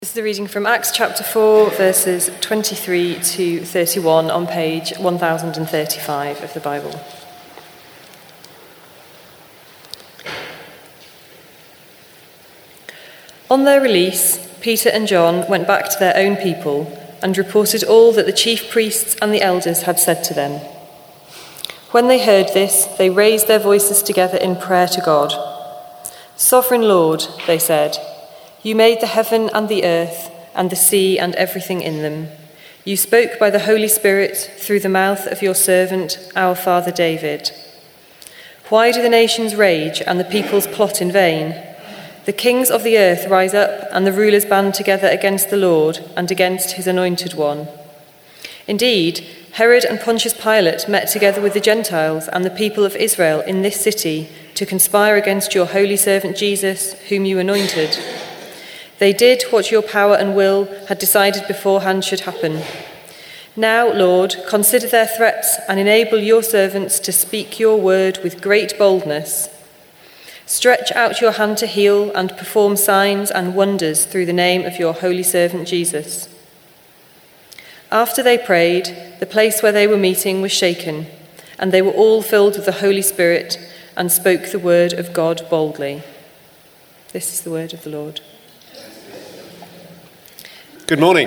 This is the reading from Acts chapter 4, verses 23 to 31 on page 1035 of the Bible. On their release, Peter and John went back to their own people and reported all that the chief priests and the elders had said to them. When they heard this, they raised their voices together in prayer to God. "Sovereign Lord," they said, "you made the heaven and the earth and the sea and everything in them. You spoke by the Holy Spirit through the mouth of your servant, our father David. Why do the nations rage and the peoples plot in vain? The kings of the earth rise up and the rulers band together against the Lord and against his anointed one. Indeed, Herod and Pontius Pilate met together with the Gentiles and the people of Israel in this city to conspire against your holy servant Jesus, whom you anointed. They did what your power and will had decided beforehand should happen. Now, Lord, consider their threats and enable your servants to speak your word with great boldness. Stretch out your hand to heal and perform signs and wonders through the name of your holy servant Jesus." After they prayed, the place where they were meeting was shaken, and they were all filled with the Holy Spirit and spoke the word of God boldly. This is the word of the Lord. Good morning.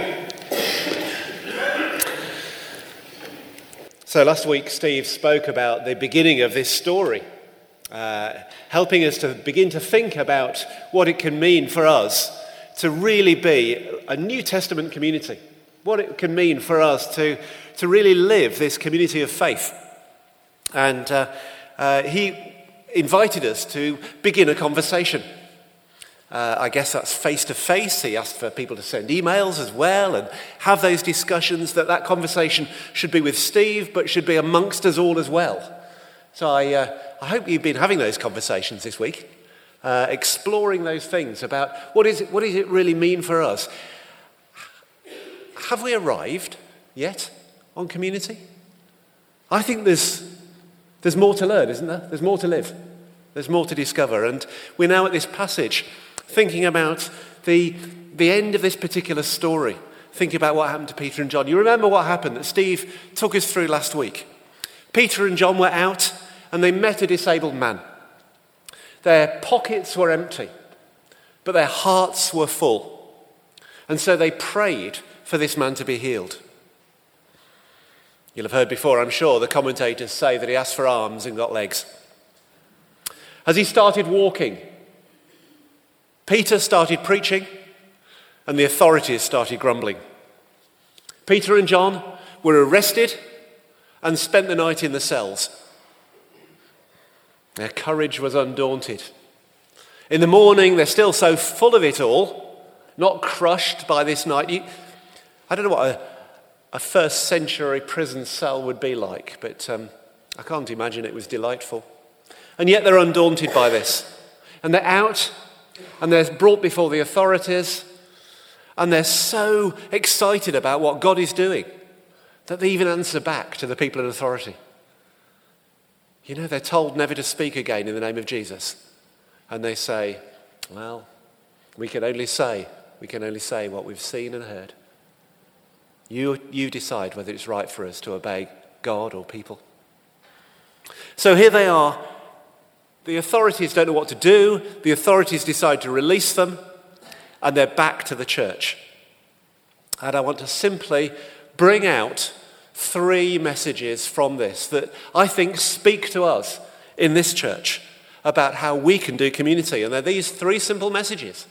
So last week Steve spoke about the beginning of this story, helping us to begin to think about what it can mean for us to really be a New Testament community, what it can mean for us to really live this community of faith. And he invited us to begin a conversation. I guess that's face-to-face. He asked for people to send emails as well and have those discussions, that conversation should be with Steve, but should be amongst us all as well. So I hope you've been having those conversations this week, exploring those things about what does it really mean for us. Have we arrived yet on community? I think there's more to learn, isn't there? There's more to live. There's more to discover. And we're now at this passage thinking about the end of this particular story, thinking about what happened to Peter and John. You remember what happened that Steve took us through last week. Peter and John were out and they met a disabled man. Their pockets were empty, but their hearts were full. And so they prayed for this man to be healed. You'll have heard before, I'm sure, the commentators say that he asked for arms and got legs. As he started walking, Peter started preaching and the authorities started grumbling. Peter and John were arrested and spent the night in the cells. Their courage was undaunted. In the morning, they're still so full of it all, not crushed by this night. I don't know what a first century prison cell would be like, but I can't imagine it was delightful. And yet they're undaunted by this. And they're out and they're brought before the authorities and they're so excited about what God is doing that they even answer back to the people in authority. You know, they're told never to speak again in the name of Jesus. And they say, well, we can only say what we've seen and heard. You decide whether it's right for us to obey God or people. So here they are. The authorities don't know what to do. The authorities decide to release them, and they're back to the church. And I want to simply bring out 3 messages from this that I think speak to us in this church about how we can do community. And they're these 3 simple messages.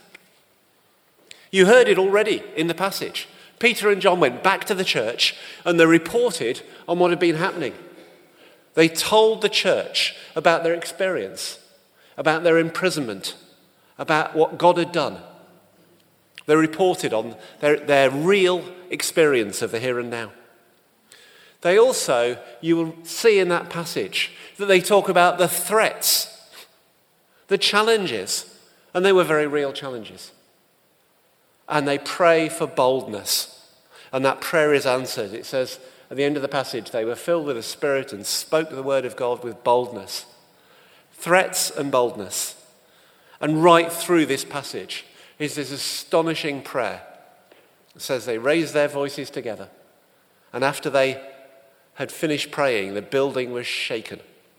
You heard it already in the passage. Peter and John went back to the church and they reported on what had been happening. They told the church about their experience, about their imprisonment, about what God had done. They reported on their real experience of the here and now. They also, you will see in that passage, that they talk about the threats, the challenges, and they were very real challenges. And they pray for boldness, and that prayer is answered. It says, at the end of the passage, they were filled with the Spirit and spoke the word of God with boldness. Threats and boldness. And right through this passage is this astonishing prayer It says they raised their voices together. And after they had finished praying, the building was shaken.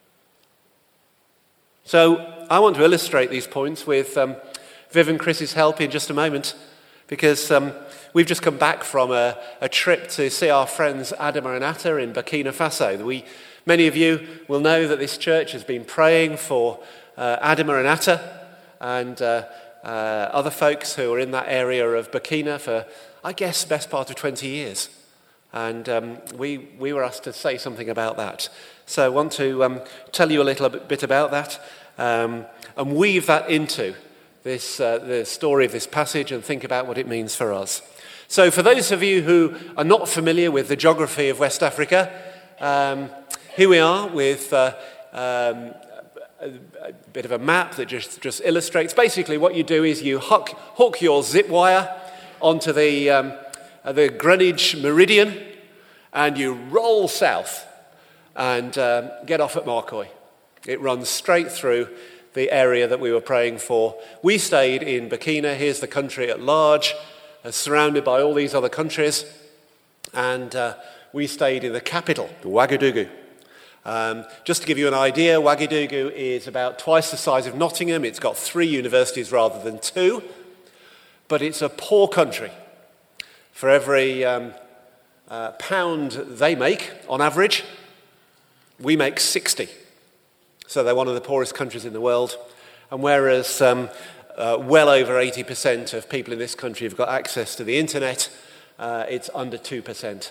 So I want to illustrate these points with Viv and Chris's help in just a moment, because we've just come back from a trip to see our friends Adama and Atta in Burkina Faso. Many of you will know that this church has been praying for Adama and Atta and other folks who are in that area of Burkina for, I guess, the best part of 20 years. And we were asked to say something about that. So I want to tell you a little bit about that and weave that into this the story of this passage and think about what it means for us. So for those of you who are not familiar with the geography of West Africa, here we are with a bit of a map that just illustrates. Basically what you do is you hook your zip wire onto the Greenwich Meridian and you roll south and get off at Marcoy. It runs straight through the area that we were praying for. We stayed in Burkina. Here's the country at large, surrounded by all these other countries. And we stayed in the capital, Ouagadougou. Just to give you an idea, Ouagadougou is about twice the size of Nottingham. It's got 3 universities rather than 2. But it's a poor country. For every pound they make, on average, we make 60. So they're one of the poorest countries in the world. And whereas well over 80% of people in this country have got access to the internet, it's under 2%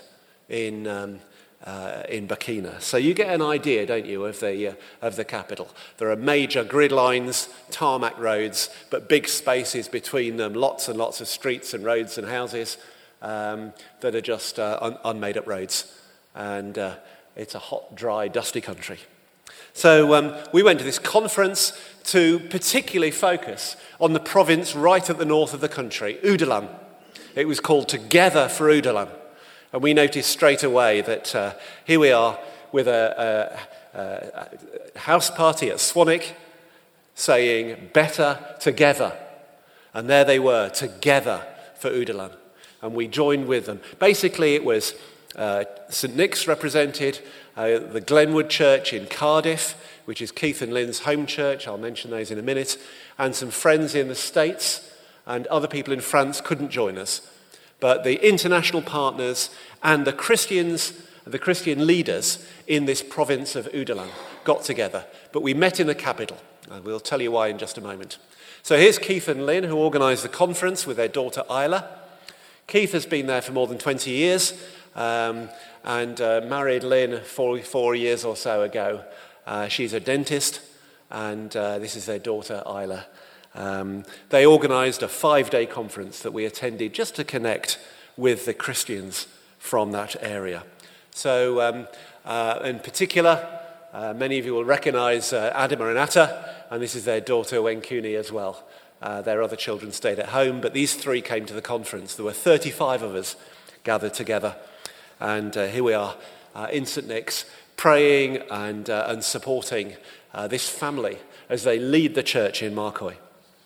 in Burkina. So you get an idea, don't you, of the capital. There are major grid lines, tarmac roads, but big spaces between them, lots and lots of streets and roads and houses that are just unmade up roads. And it's a hot, dry, dusty country. So we went to this conference to particularly focus on the province right at the north of the country, Oudalan. It was called Together for Oudalan. And we noticed straight away that here we are with a house party at Swanwick saying, better together. And there they were, together for Oudalan. And we joined with them. Basically, it was St. Nick's represented, the Glenwood Church in Cardiff, which is Keith and Lynn's home church. I'll mention those in a minute. And some friends in the States and other people in France couldn't join us. But the international partners and the Christians, the Christian leaders in this province of Oudalan got together. But we met in the capital. And we'll tell you why in just a moment. So here's Keith and Lynn, who organised the conference with their daughter Isla. Keith has been there for more than 20 years. And married Lynn 4 years or so ago. She's a dentist, and this is their daughter, Isla. They organised a 5-day conference that we attended just to connect with the Christians from that area. So, in particular, many of you will recognise Adama and Atta, and this is their daughter, Wenkuni, as well. Their other children stayed at home, but these 3 came to the conference. There were 35 of us gathered together. And here we are in St. Nick's, praying and supporting this family as they lead the church in Marcoy.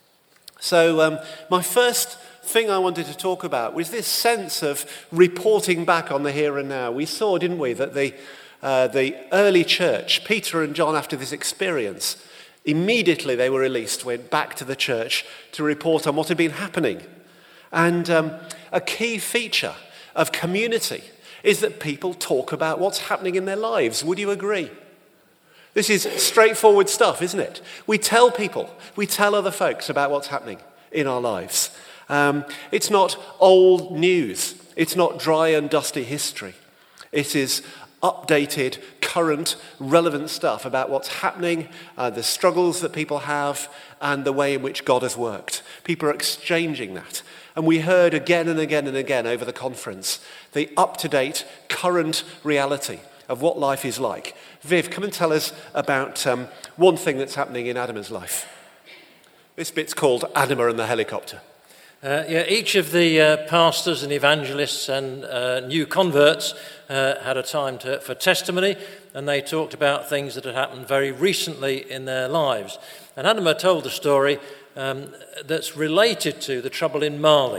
So my first thing I wanted to talk about was this sense of reporting back on the here and now. We saw, didn't we, that the early church, Peter and John, after this experience, immediately they were released, went back to the church to report on what had been happening. And a key feature of community is that people talk about what's happening in their lives. Would you agree? This is straightforward stuff, isn't it? We tell people, we tell other folks about what's happening in our lives. It's not old news. It's not dry and dusty history. It is updated, current, relevant stuff about what's happening, the struggles that people have, and the way in which God has worked. People are exchanging that. And we heard again and again and again over the conference the up-to-date, current reality of what life is like. Viv, come and tell us about one thing that's happening in Adama's life. This bit's called Adama and the helicopter. Each of the pastors and evangelists and new converts had a time for testimony, and they talked about things that had happened very recently in their lives. And Adama told the story that's related to the trouble in Mali.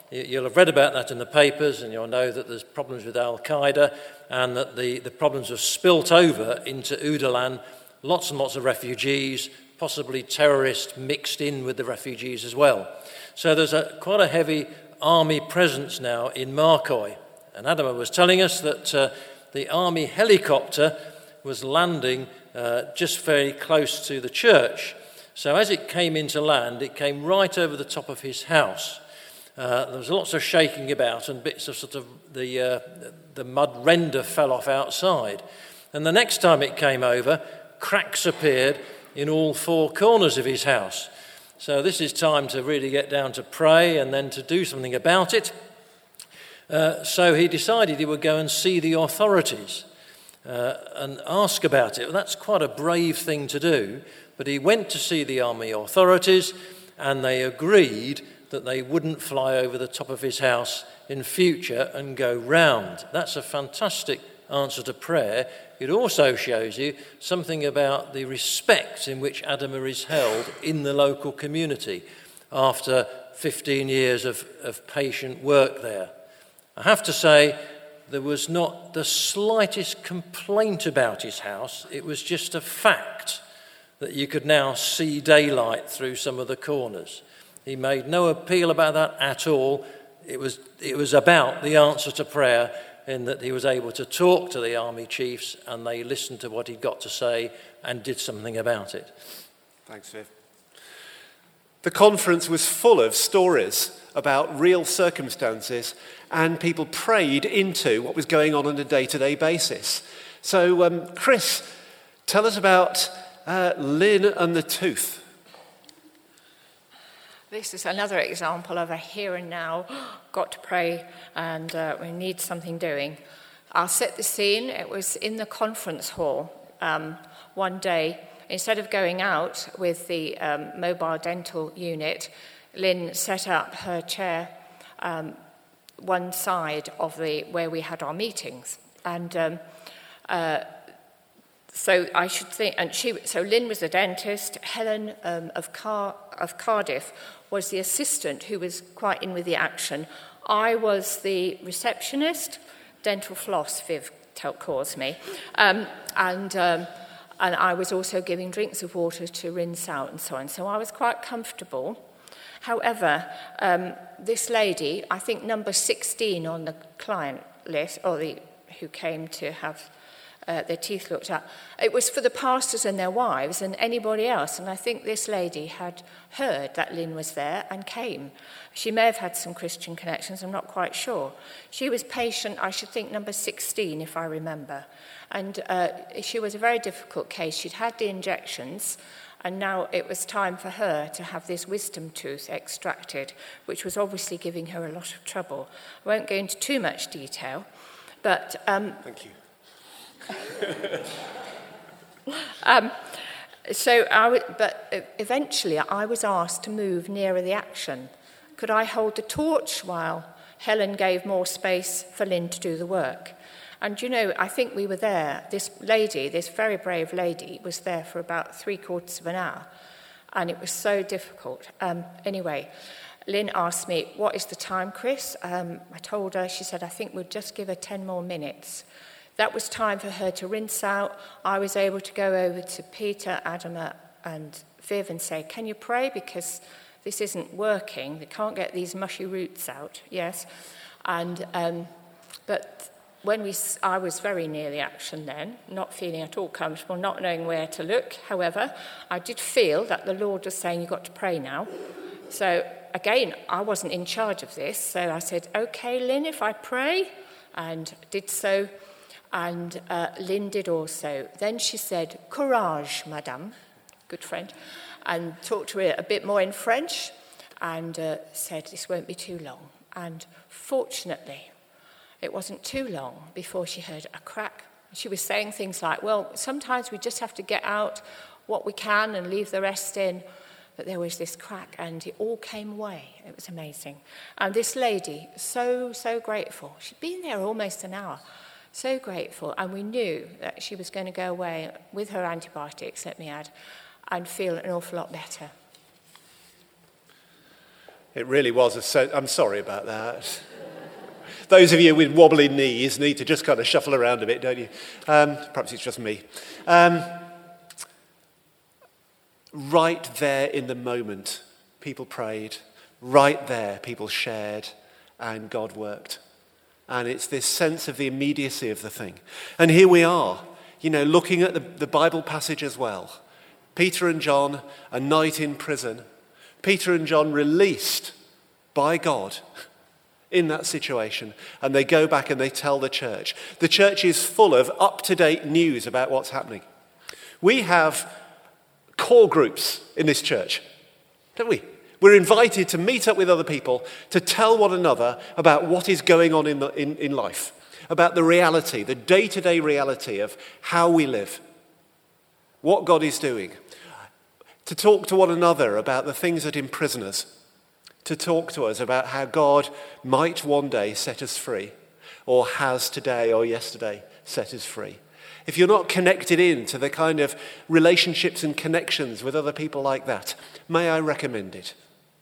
You'll have read about that in the papers, and you'll know that there's problems with Al-Qaeda, and that the problems have spilt over into Udalan. Lots and lots of refugees, possibly terrorists mixed in with the refugees as well. So there's quite a heavy army presence now in Marcoy. And Adama was telling us that the army helicopter was landing just very close to the church. So as it came into land, it came right over the top of his house. There was lots of shaking about, and bits of sort of the mud render fell off outside. And the next time it came over, cracks appeared in all four corners of his house. So this is time to really get down to pray and then to do something about it. So he decided he would go and see the authorities and ask about it. Well, that's quite a brave thing to do, but he went to see the army authorities, and they agreed that they wouldn't fly over the top of his house in future and go round. That's a fantastic answer to prayer. It also shows you something about the respect in which Adama is held in the local community after 15 years of patient work there. I have to say, there was not the slightest complaint about his house. It was just a fact that you could now see daylight through some of the corners. He made no appeal about that at all. It was about the answer to prayer, in that he was able to talk to the army chiefs, and they listened to what he'd got to say and did something about it. Thanks, Viv. The conference was full of stories about real circumstances, and people prayed into what was going on a day-to-day basis. So, Chris, tell us about Lynn and the tooth. This is another example of a here and now, got to pray, and we need something doing. I'll set the scene. It was in the conference hall one day. Instead of going out with the mobile dental unit, Lynn set up her chair one side of where we had our meetings. And so I should think, and so Lynn was the dentist. Helen of Cardiff was the assistant who was quite in with the action. I was the receptionist, dental floss, Viv calls me, and I was also giving drinks of water to rinse out and so on. So I was quite comfortable. However, this lady, I think number 16 on the client list, or who came to have their teeth looked at, it was for the pastors and their wives and anybody else. And I think this lady had heard that Lynn was there and came. She may have had some Christian connections, I'm not quite sure. She was patient, I should think number 16, if I remember. And she was a very difficult case. She'd had the injections, and now it was time for her to have this wisdom tooth extracted, which was obviously giving her a lot of trouble. I won't go into too much detail, but... Thank you. But eventually I was asked to move nearer the action. Could I hold the torch while Helen gave more space for Lynn to do the work? And, you know, I think we were there. This lady, this very brave lady, was there for about 3/4 of an hour. And it was so difficult. Anyway, Lynn asked me, what is the time, Chris? I told her, she said, I think we'll just give her 10 more minutes. That was time for her to rinse out. I was able to go over to Peter, Adama, and Viv and say, can you pray? Because this isn't working. They can't get these mushy roots out. Yes. And, but when I was very near the action then, not feeling at all comfortable, not knowing where to look. However, I did feel that the Lord was saying, you've got to pray now. So again, I wasn't in charge of this. So I said, okay, Lynn, if I pray, and did so. And Lynn did also. Then she said, courage, madame, good friend, and talked to her a bit more in French, and said, this won't be too long. And fortunately, it wasn't too long before she heard a crack. She was saying things like, well, sometimes we just have to get out what we can and leave the rest in. But there was this crack, and it all came away. It was amazing. And this lady, so grateful. She'd been there almost an hour. So grateful, and we knew that she was going to go away with her antibiotics, let me add, and feel an awful lot better. It really was I'm sorry about that. Those of you with wobbly knees need to just kind of shuffle around a bit, don't you? Perhaps it's just me. Right there in the moment, people prayed. Right there, people shared, and God worked. And it's this sense of the immediacy of the thing. And here we are, looking at the Bible passage as well. Peter and John, a night in prison. Peter and John released by God in that situation. And they go back and they tell the church. The church is full of up-to-date news about what's happening. We have core groups in this church, don't we? We're invited to meet up with other people, to tell one another about what is going on in life, about the reality, the day-to-day reality of how we live, what God is doing, to talk to one another about the things that imprison us, to talk to us about how God might one day set us free, or has today or yesterday set us free. If you're not connected in to the kind of relationships and connections with other people like that, may I recommend it?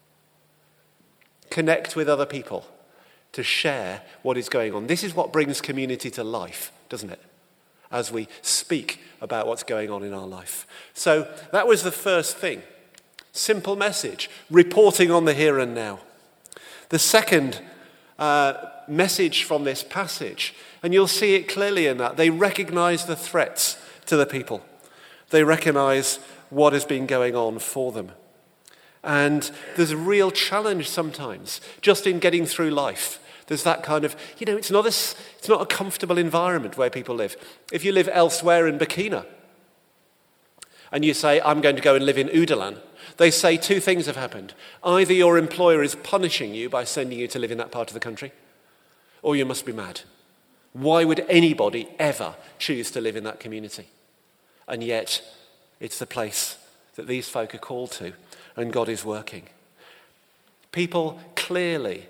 Connect with other people to share what is going on. This is what brings community to life, doesn't it? As we speak about what's going on in our life. So that was the first thing. Simple message, reporting on the here and now. The second message from this passage, and you'll see it clearly in that, they recognize the threats to the people. They recognize what has been going on for them. And there's a real challenge sometimes, just in getting through life. There's that kind of, it's not a comfortable environment where people live. If you live elsewhere in Burkina, and you say, I'm going to go and live in Udalan, they say two things have happened. Either your employer is punishing you by sending you to live in that part of the country, or you must be mad. Why would anybody ever choose to live in that community? And yet, it's the place that these folk are called to. And God is working. People clearly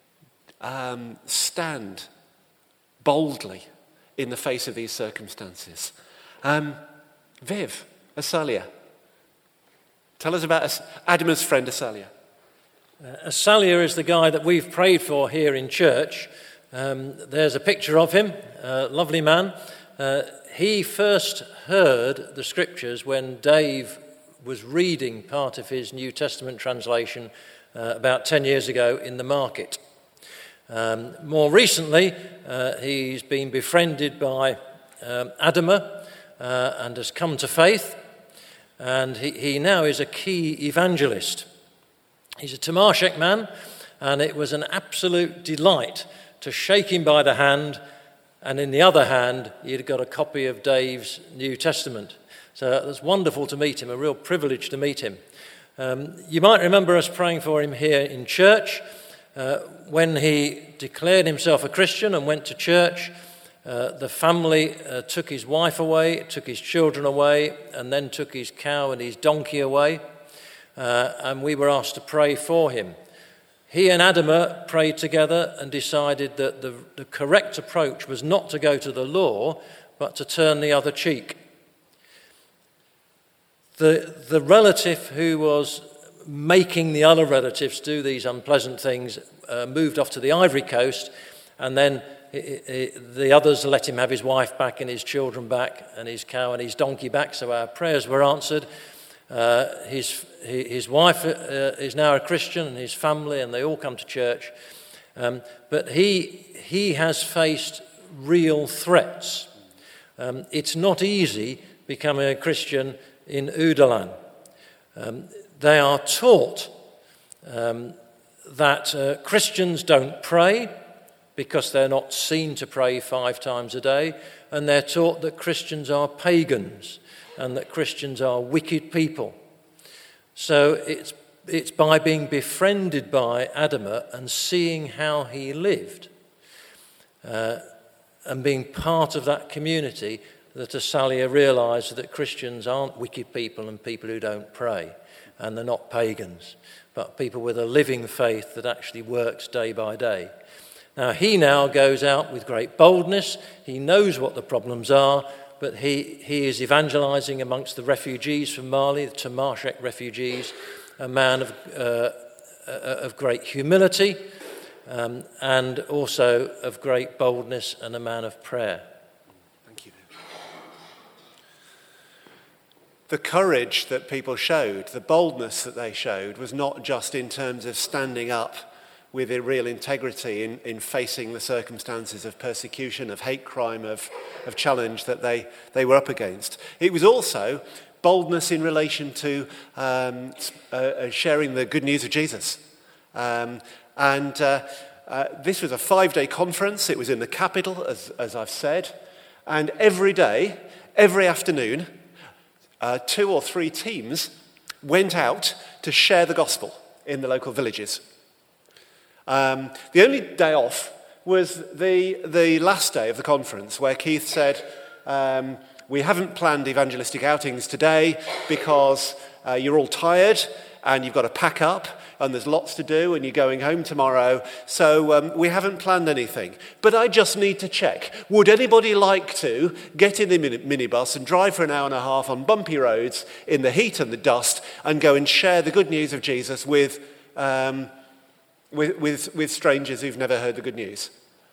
stand boldly in the face of these circumstances. Viv, Asalia, tell us about Adama's friend Asalia. Asalia is the guy that we've prayed for here in church. There's a picture of him, a lovely man. He first heard the scriptures when Dave was reading part of his New Testament translation about 10 years ago in the market. More recently, he's been befriended by Adama and has come to faith, and he now is a key evangelist. He's a Tamarshek man, and it was an absolute delight to shake him by the hand, and in the other hand, he'd got a copy of Dave's New Testament. So it was wonderful to meet him, a real privilege to meet him. You might remember us praying for him here in church. When he declared himself a Christian and went to church, the family took his wife away, took his children away, and then took his cow and his donkey away. And we were asked to pray for him. He and Adama prayed together and decided that the correct approach was not to go to the law, but to turn the other cheek. The relative who was making the other relatives do these unpleasant things moved off to the Ivory Coast, and then the others let him have his wife back and his children back and his cow and his donkey back, so our prayers were answered. His wife is now a Christian, and his family, and they all come to church. But he has faced real threats. It's not easy becoming a Christian in Udalan. They are taught that Christians don't pray because they're not seen to pray 5 times a day, and they're taught that Christians are pagans and that Christians are wicked people. So it's by being befriended by Adama and seeing how he lived and being part of that community that Asalia realised that Christians aren't wicked people and people who don't pray, and they're not pagans, but people with a living faith that actually works day by day. Now, he now goes out with great boldness. He knows what the problems are, but he is evangelising amongst the refugees from Mali, the Tamarshek refugees, a man of great humility, and also of great boldness, and a man of prayer. Thank you. The courage that people showed, the boldness that they showed, was not just in terms of standing up with a real integrity in facing the circumstances of persecution, of hate crime, of challenge that they were up against. It was also boldness in relation to sharing the good news of Jesus. This was a 5-day conference. It was in the capital, as I've said. And every day, every afternoon, 2 or 3 teams went out to share the gospel in the local villages. The only day off was the last day of the conference, where Keith said, we haven't planned evangelistic outings today because you're all tired and you've got to pack up and there's lots to do and you're going home tomorrow, so we haven't planned anything. But I just need to check. Would anybody like to get in the minibus and drive for an hour and a half on bumpy roads in the heat and the dust and go and share the good news of Jesus with strangers who've never heard the good news?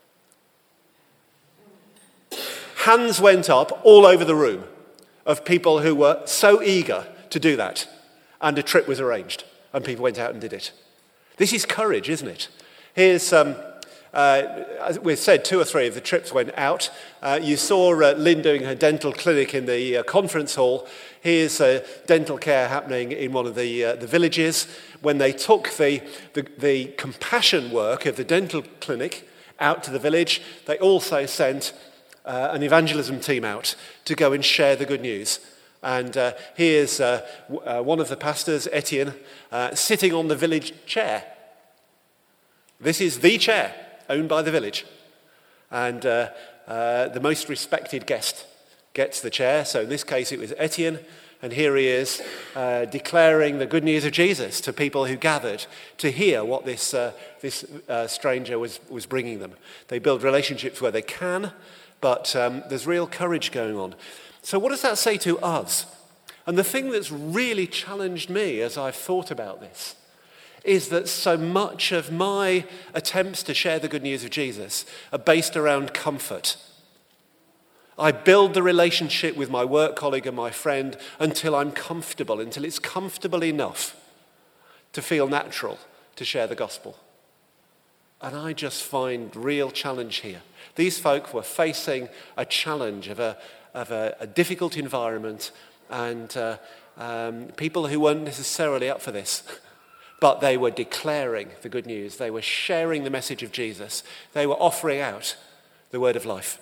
Hands went up all over the room of people who were so eager to do that. And a trip was arranged, and people went out and did it. This is courage, isn't it? Here's, as we've said, 2 or 3 of the trips went out. You saw Lynn doing her dental clinic in the conference hall. Here's dental care happening in one of the villages. When they took the compassion work of the dental clinic out to the village, they also sent an evangelism team out to go and share the good news. And here's one of the pastors, Etienne, sitting on the village chair. This is the chair owned by the village. And the most respected guest gets the chair. So in this case it was Etienne. And here he is declaring the good news of Jesus to people who gathered to hear what this stranger was bringing them. They build relationships where they can, but there's real courage going on. So what does that say to us? And the thing that's really challenged me as I've thought about this is that so much of my attempts to share the good news of Jesus are based around comfort. I build the relationship with my work colleague and my friend until I'm comfortable, until it's comfortable enough to feel natural to share the gospel. And I just find real challenge here. These folk were facing a challenge of a difficult environment and people who weren't necessarily up for this. But they were declaring the good news. They were sharing the message of Jesus. They were offering out the word of life.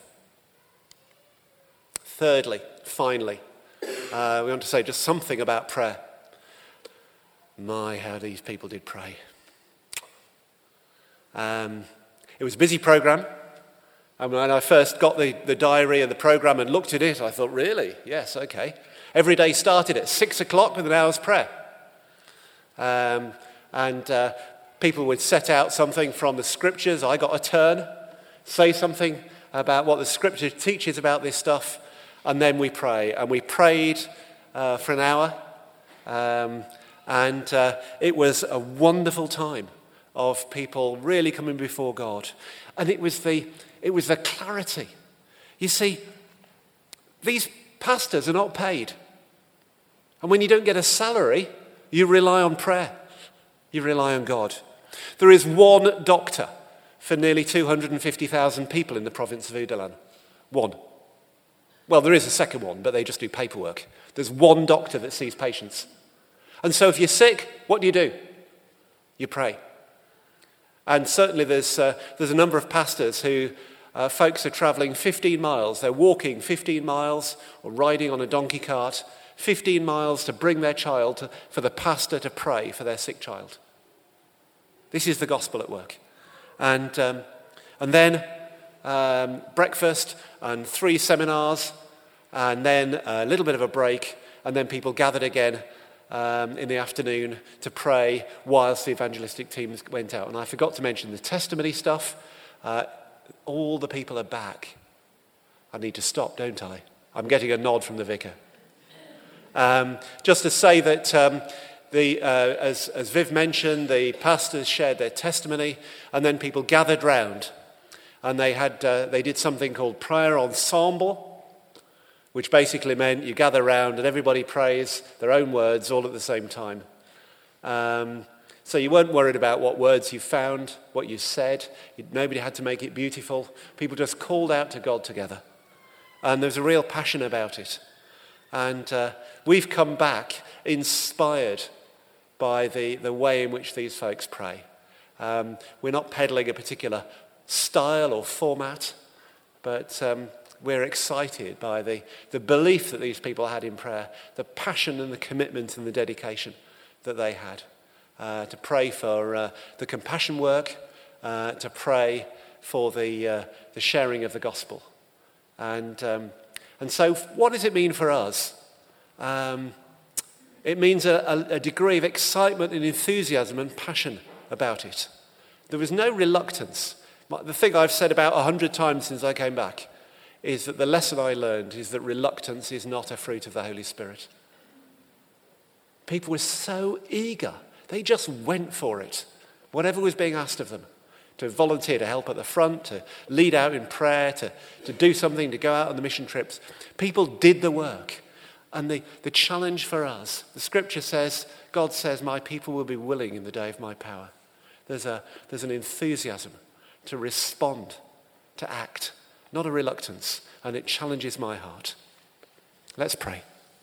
Thirdly, finally, we want to say just something about prayer. My, how these people did pray. It was a busy program. And when I first got the diary and the program and looked at it, I thought, really? Yes, okay. Every day started at 6 o'clock with an hour's prayer. And people would set out something from the scriptures. I got a turn, say something about what the scripture teaches about this stuff, and then we pray. And we prayed for an hour, and it was a wonderful time of people really coming before God. And it was the clarity. You see, these pastors are not paid. And when you don't get a salary, you rely on prayer. You rely on God. There is one doctor for nearly 250,000 people in the province of Udalan. One. Well, there is a second one, but they just do paperwork. There's one doctor that sees patients. And so if you're sick, what do? You pray. And certainly there's a number of pastors who folks are travelling 15 miles. They're walking 15 miles or riding on a donkey cart 15 miles to bring their child for the pastor to pray for their sick child. This is the gospel at work. And then breakfast and 3 seminars and then a little bit of a break, and then people gathered again in the afternoon to pray whilst the evangelistic teams went out. And I forgot to mention the testimony stuff. All the people are back. I need to stop, don't I? I'm getting a nod from the vicar. Just to say that as Viv mentioned, the pastors shared their testimony, and then people gathered round, and they did something called prayer ensemble, which basically meant you gather round and everybody prays their own words all at the same time. So you weren't worried about what words you found, what you said. Nobody had to make it beautiful. People just called out to God together. And there's a real passion about it. And we've come back inspired by the way in which these folks pray. We're not peddling a particular style or format, but we're excited by the belief that these people had in prayer, the passion and the commitment and the dedication that they had. To pray for the compassion work, to pray for the sharing of the gospel. And so what does it mean for us? It means a degree of excitement and enthusiasm and passion about it. There was no reluctance. The thing I've said about 100 times since I came back is that the lesson I learned is that reluctance is not a fruit of the Holy Spirit. People were so eager. They just went for it, whatever was being asked of them, to volunteer, to help at the front, to lead out in prayer, to do something, to go out on the mission trips. People did the work. And the challenge for us, the scripture says, God says, my people will be willing in the day of my power. There's an enthusiasm to respond, to act, not a reluctance, and it challenges my heart. Let's pray.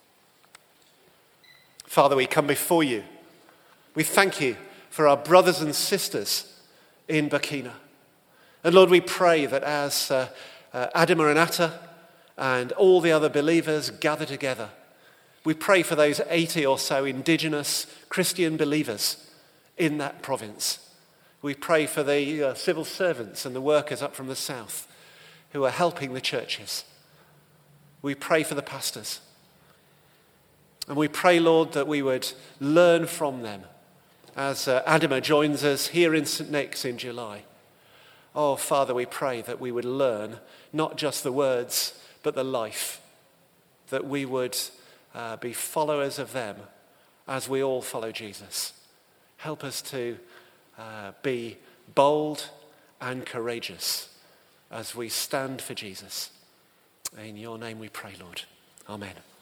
Father, we come before you. We thank you for our brothers and sisters in Burkina. And Lord, we pray that as Adama and Atta and all the other believers gather together, we pray for those 80 or so indigenous Christian believers in that province. We pray for the civil servants and the workers up from the south who are helping the churches. We pray for the pastors. And we pray, Lord, that we would learn from them as Adama joins us here in St. Nick's in July. Oh, Father, we pray that we would learn not just the words, but the life, that we would be followers of them as we all follow Jesus. Help us to be bold and courageous as we stand for Jesus. In your name we pray, Lord. Amen.